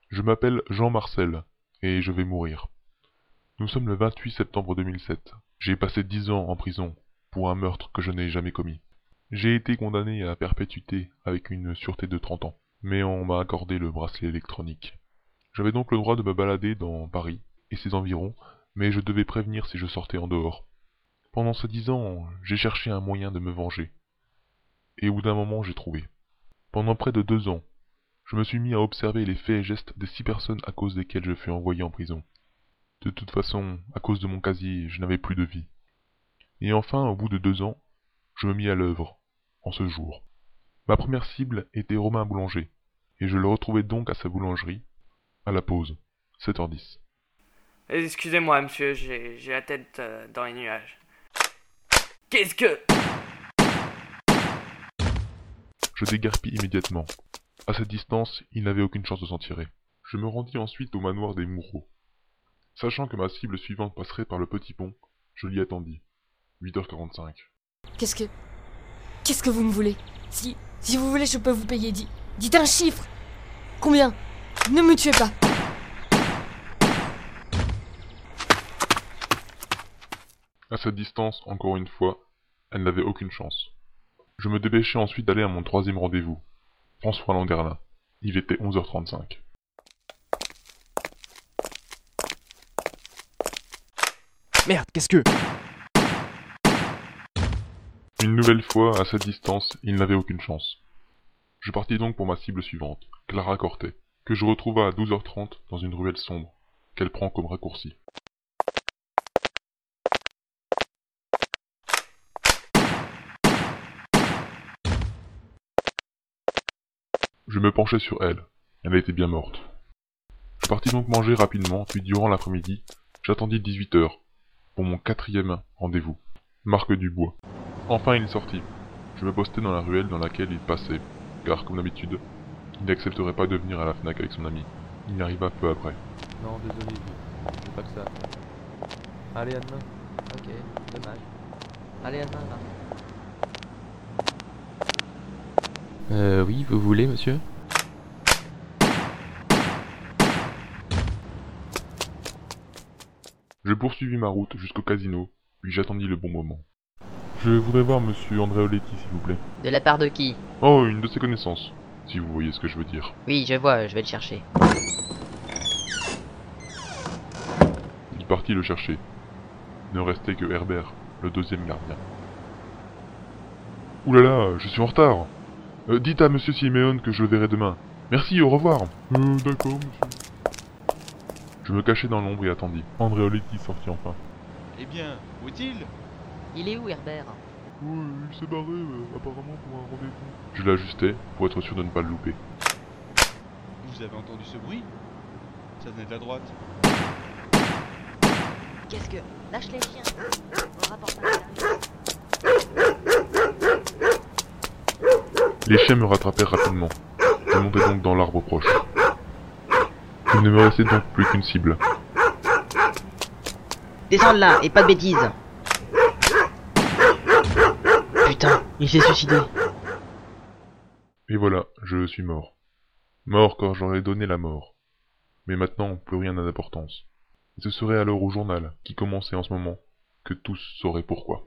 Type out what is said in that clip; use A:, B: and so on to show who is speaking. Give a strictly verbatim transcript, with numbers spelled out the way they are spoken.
A: Je m'appelle Jean-Marcel, et je vais mourir. Nous sommes le vingt-huit septembre deux mille sept. J'ai passé dix ans en prison pour un meurtre que je n'ai jamais commis. J'ai été condamné à perpétuité avec une sûreté de trente ans, mais on m'a accordé le bracelet électronique. J'avais donc le droit de me balader dans Paris et ses environs, mais je devais prévenir si je sortais en dehors. Pendant ces dix ans, j'ai cherché un moyen de me venger. Et au bout d'un moment, j'ai trouvé. Pendant près de deux ans, je me suis mis à observer les faits et gestes des six personnes à cause desquelles je fus envoyé en prison. De toute façon, à cause de mon casier, je n'avais plus de vie. Et enfin, au bout de deux ans, je me mis à l'œuvre, en ce jour. Ma première cible était Romain Boulanger, et je le retrouvai donc à sa boulangerie, à la pause, sept heures dix.
B: Excusez-moi, monsieur, j'ai, j'ai la tête euh, dans les nuages. Qu'est-ce que...
A: Je déguerpis immédiatement. À cette distance, il n'avait aucune chance de s'en tirer. Je me rendis ensuite au manoir des Moureaux. Sachant que ma cible suivante passerait par le petit pont, je l'y attendis. huit heures quarante-cinq.
C: Qu'est-ce que... Qu'est-ce que vous me voulez? Si... Si vous voulez, je peux vous payer. Dis... Dites un chiffre. Combien? Ne me tuez pas.
A: À cette distance, encore une fois, elle n'avait aucune chance. Je me dépêchai ensuite d'aller à mon troisième rendez-vous. François Landerlin. Il était onze heures trente-cinq.
D: Merde, qu'est-ce que...
A: Une nouvelle fois, à cette distance, il n'avait aucune chance. Je partis donc pour ma cible suivante, Clara Cortet, que je retrouva à douze heures trente dans une ruelle sombre, qu'elle prend comme raccourci. Je me penchai sur elle. Elle était bien morte. Je partis donc manger rapidement, puis durant l'après-midi, j'attendis dix-huit heures, pour mon quatrième rendez-vous. Marc Dubois. Enfin il sortit. Je me postai dans la ruelle dans laquelle il passait, car comme d'habitude, il n'accepterait pas de venir à la Fnac avec son ami. Il y arriva peu après.
E: Non, désolé, je veux pas que ça. Allez, à demain.
F: Ok, dommage. Allez, à demain, là.
E: Euh, oui, vous voulez, monsieur?
A: Je poursuivis ma route jusqu'au casino, puis j'attendis le bon moment. Je voudrais voir monsieur Andréoletti, s'il vous plaît.
F: De la part de qui?
A: Oh, une de ses connaissances, si vous voyez ce que je veux dire.
F: Oui, je vois, je vais le chercher.
A: Il partit le chercher. Il ne restait que Herbert, le deuxième gardien. Ouh là là, je suis en retard. Euh, dites à monsieur Simeone que je le verrai demain. Merci, au revoir. Euh, d'accord, monsieur. Je me cachai dans l'ombre et attendis. Andréoletti sortit enfin.
G: Eh bien, où est-il?
F: Il est où, Herbert?
A: Ouais, il s'est barré, euh, apparemment pour un rendez-vous. Je l'ajustais pour être sûr de ne pas le louper.
G: Vous avez entendu ce bruit? Ça venait de la droite.
F: Qu'est-ce que... Lâche les chiens. On rapporte un service.
A: Les chiens me rattrapèrent rapidement. Je montai donc dans l'arbre proche. Il ne me restait donc plus qu'une cible.
F: Descends de là, et pas de bêtises. Putain, il s'est suicidé.
A: Et voilà, je suis mort. Mort quand j'aurais donné la mort. Mais maintenant, plus rien n'a d'importance. Et ce serait alors au journal, qui commençait en ce moment, que tous sauraient pourquoi.